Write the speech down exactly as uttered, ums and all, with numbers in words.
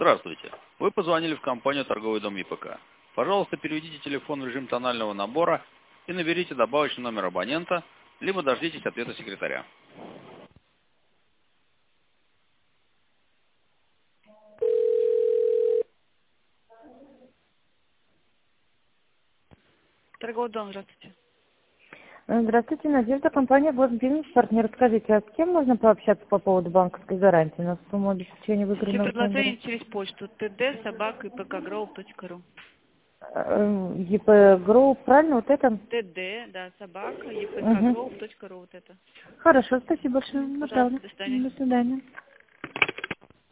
Здравствуйте. Вы позвонили в компанию «Торговый дом ИПК». Пожалуйста, переведите телефон в режим тонального набора и наберите добавочный номер абонента, либо дождитесь ответа секретаря. Торговый дом, здравствуйте. Здравствуйте, Надежда, компания «Бизнес Партнер». Скажите, а с кем можно пообщаться по поводу банковской гарантии на сумму обеспечения Все выигранного предложения тендера? через почту тд собака ипкгроуп точка ру. ЕП Групп, правильно, вот это? тд, да, собака Угу. ипкгроуп точка ру, вот это. Хорошо, спасибо большое, Мгм, пожалуйста, направлю. до свидания. До свидания.